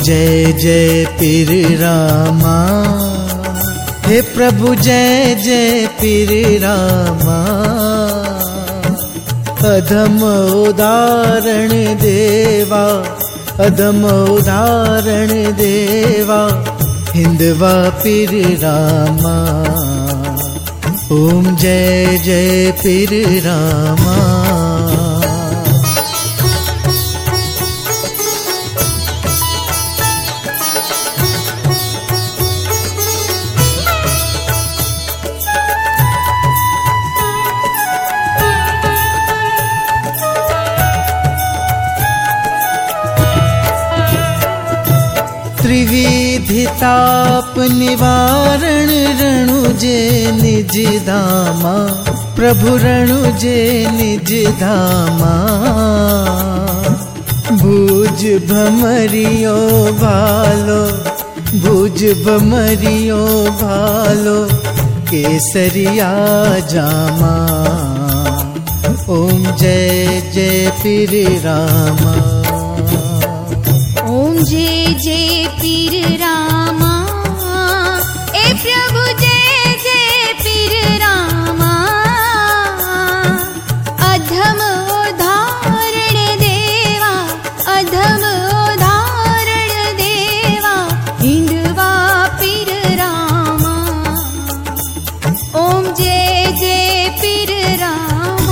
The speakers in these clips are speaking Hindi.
जय जय पीर रामा, हे प्रभु जय जय पीर रामा। अधम उदाहरण देवा, अधम उदाहरण देवा, हिंदवा पीर रामा। ओम जय जय पीर रामा। त्रिविधि ताप निवारण रणुजे निज धामा, प्रभु रणुजे निज धामा। भुज भमरियो भालो, भुज भमरियो भालो, केसरिया जामा। ओम जय जय पीर रामा। ओम जय जय पीर रामा, ए प्रभु जय जय पीर रामा। अधम उदाहरण देवा, अधम उदाहरण देवा, हिंदवा पीर रामा। ओम जय जय पीर रामा।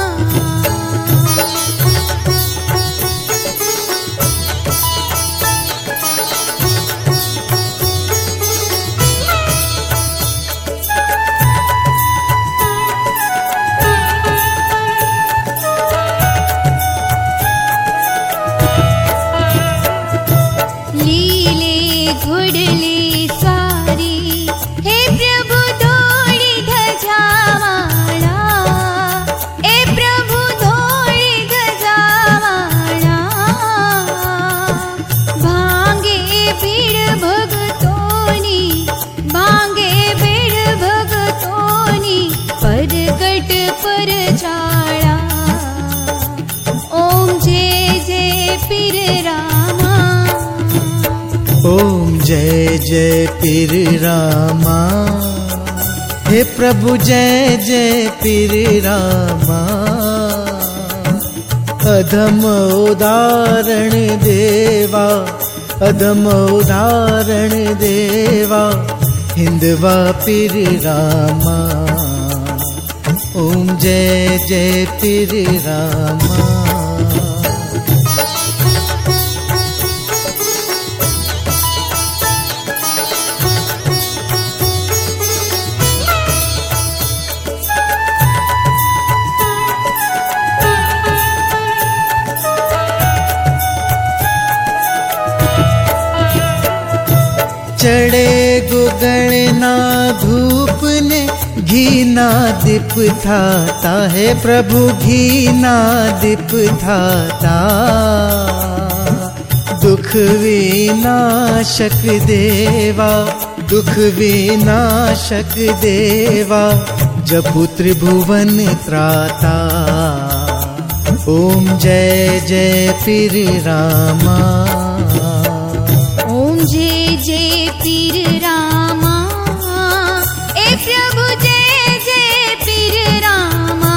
घुड़ली सारी, हे प्रभु दौड़ी ध्वजावाड़ा, ए प्रभु दौड़ी ध्वजावाड़ा। भांगे भीड़ भगतोनी, भांगे भीड़ भगतोनी, परगट पर चाड़ा। ओम जय जय पीर रामा। ओम जय जय पीर रामा, हे प्रभु जय जय पीर रामा। अधम उदाहरण देवा, अधम उदाहरण देवा, हिंदवा पीर रामा। ओम जय जय पीर रामा। चढ़े गुगणना धूप ने, घी ना दीप थाता है प्रभु, घी ना दीप थाता। दुख विनाशक देवा, दुख विनाशक देवा, जपु त्रिभुवन त्राता। ओम जय जय पीर रामा। ओम जय जय पीर रामा, ए प्रभु जय जय पीर रामा।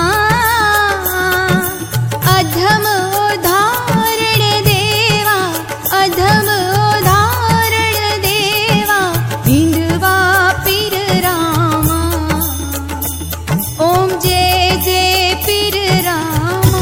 अधम उदाहरण देवा, अधम उदाहरण देवा, हिंदवा पीर रामा। ओम जय जय पीर रामा।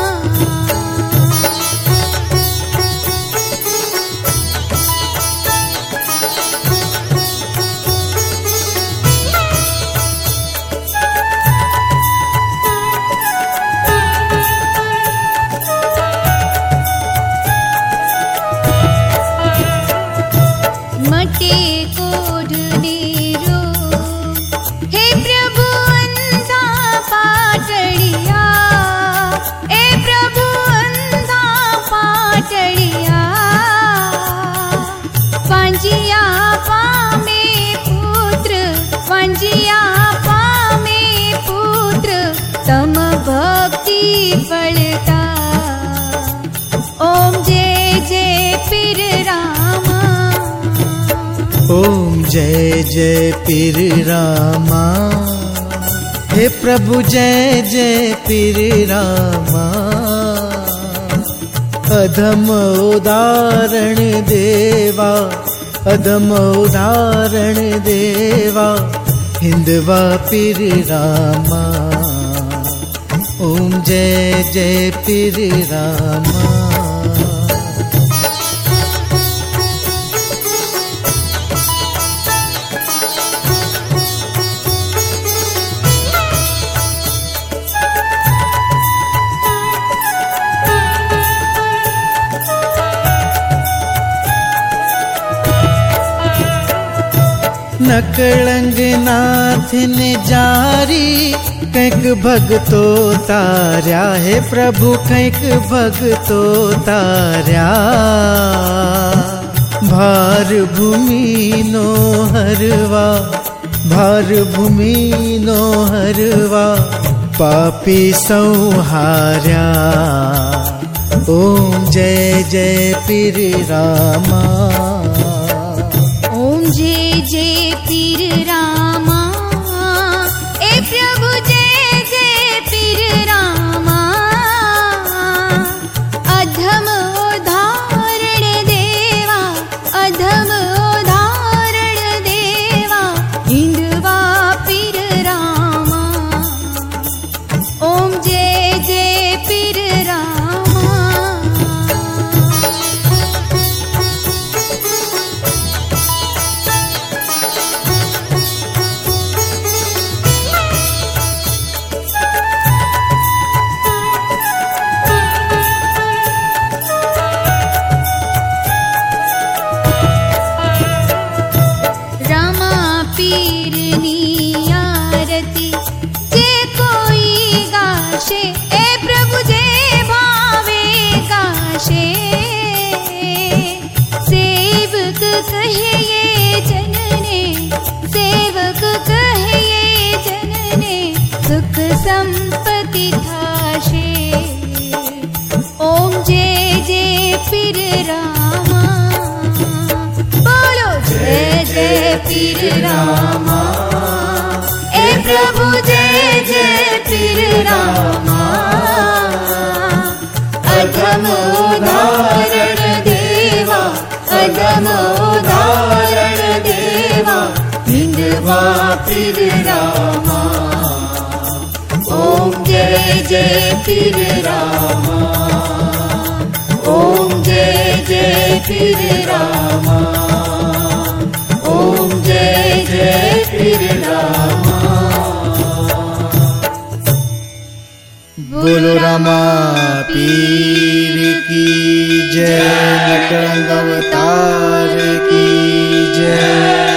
मटे कोडनेरो, हे प्रभु अंधा पाटड़िया, ए प्रभु अंधा पाटड़िया। वांजिया पामे पुत्र, वांजिया पामे पुत्र, तम भक्ति फलता। ओम जय जय पीर रामा। जय जय पीर रामा, हे प्रभु जय जय पीर रामा। अधम उदाहरण देवा, अधम उदाहरण देवा, हिंदवा पीर रामा। ओम जय जय पीर रामा। नकलंग नाथ ने जारी कैक भगतो तार्या, हे प्रभु कैक भगतो तार्या। भार भूमि नो हरवा, भार भूमि नो हरवा, पापी संहार्या। ओम जय जय पीर रामा। ओम जय जय पीर रामा, ए प्रभु जय जय पीर रामा। अधम उदाहरण देवा, अधम उदाहरण देवा, हिंदवा पीर रामा। ओम जय जय पीर रामा। पीर नी आरती जे कोई गाशे, ए प्रभु जे भावे गाशे। सेवक कहे ये जनने, सेवक कहे ये जनने, सुख संपत्ति थाशे। ओम जय जय पीर रामा। बोलो जय जय पीर रामा, ए प्रभु जय जय पीर रामा। अधम उदाहरण देवा, अधम उदाहरण देवा, हिंदवा पीर रामा। ओम जय जय पीर रामा। ओम जय जय पीर रामा। ओम जय जय पीर रामा। बोलो रामा पीर की जय, नकलंग अवतार की जय।